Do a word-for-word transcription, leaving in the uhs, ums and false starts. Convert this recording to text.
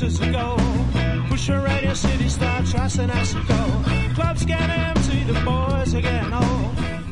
places to go. Push a radio, city star, trust and has to go. Clubs get empty, the boys are getting old.